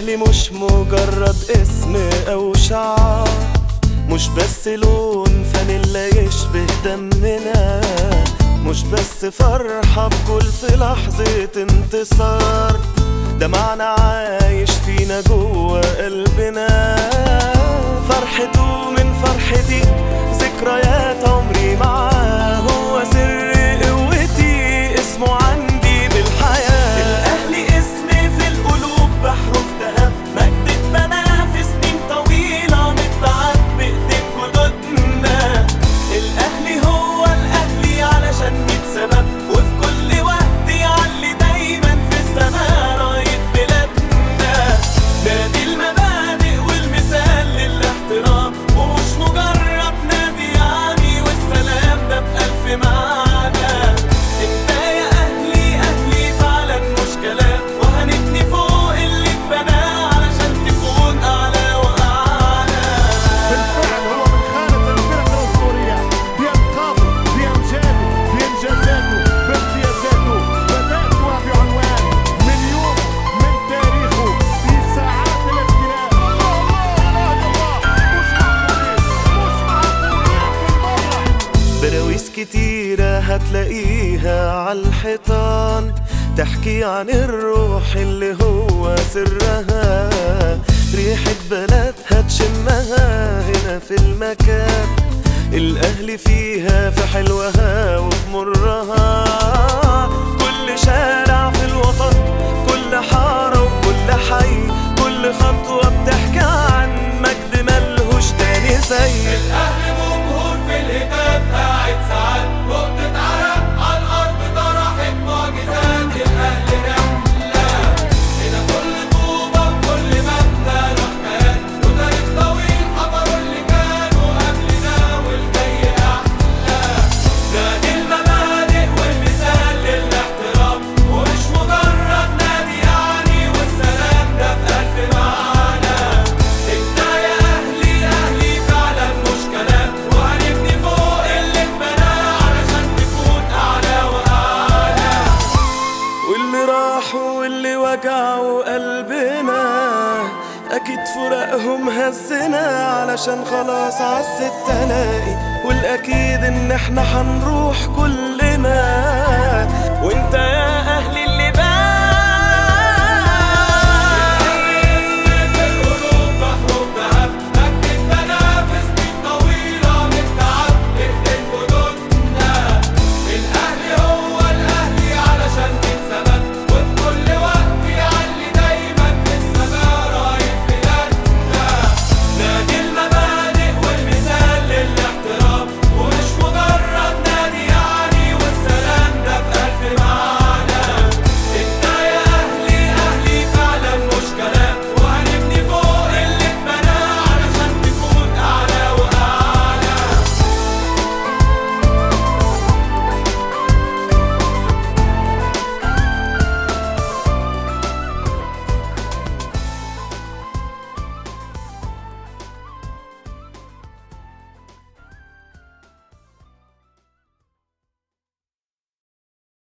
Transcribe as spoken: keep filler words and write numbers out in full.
الأهلي مش مجرد اسم أو شعار، مش بس لون فانيلا يشبه دمنا، مش بس فرحة بكل في لحظة انتصار، ده معنى عايش فينا جوا قلبنا. فرحته من فرحتي، ذكريات عمري معاه، هو سر قوتي اسمه عندي بالحياة. الأهلي اسمي في القلوب بحرف ذهب، مجد اتبنى في سنين طويلة متعب بإيدين جدودنا. الأهلي هو الأهلي علشان ميت سبب، وفي كل وقت يعلي دايما في السماء راية بلادنا. نادي المبادئ والمثال للاحترام، ومش مجرد نادي يعني، والسلام ده بألف معنى. انت يا أهلي أهلي فعلا مش كلام، وهنبني فوق اللي اتبنى علشان تكون أعلى وأعلى. بالفعل هو من خانة الفرق الأسطورية بألقابه بأمجاده بإنجازاته بامتيازاته، بدأتها بعنوان من يوم من تاريخه في ساعات الاختلاف. الله الله الله، مش معقولين مش معقولين بالمرة. براويز كتيرة هتلاقيها عالحيطان، تحكي عن الروح اللي هو سرها، ريحة بلدها تشمها هنا في المكان. الأهلي فيها في حلوها وفي مرها، كل شارع في الوطن، كل حارة وكل حي، كل خطوة بتحكي عن مجد ملهوش تاني زي. الأهلي جمهور في الهتاف قاعد ساعات، نقطة عرق على الأرض طرحت معجزات. الأهلي رحلة هنا، كل طوبة وكل مبنى له حكايات، وتاريخ طويل حفروا اللي كانوا قبلنا والجاي أحلى. نادي المبادئ والمثال للاحترام، ومش مجرد نادي يعني، والسلام ده بألف معنى. انت يا أهلي أهلي فعلا مش كلام، وهنبني فوق اللي اتبنى علشان تكون أعلى وأعلى. واللي راحوا واللي وجعوا قلبنا، أكيد فراقهم هزنا علشان خلاص عز التلاقي، والأكيد إن احنا هنروح كلنا. وانت يا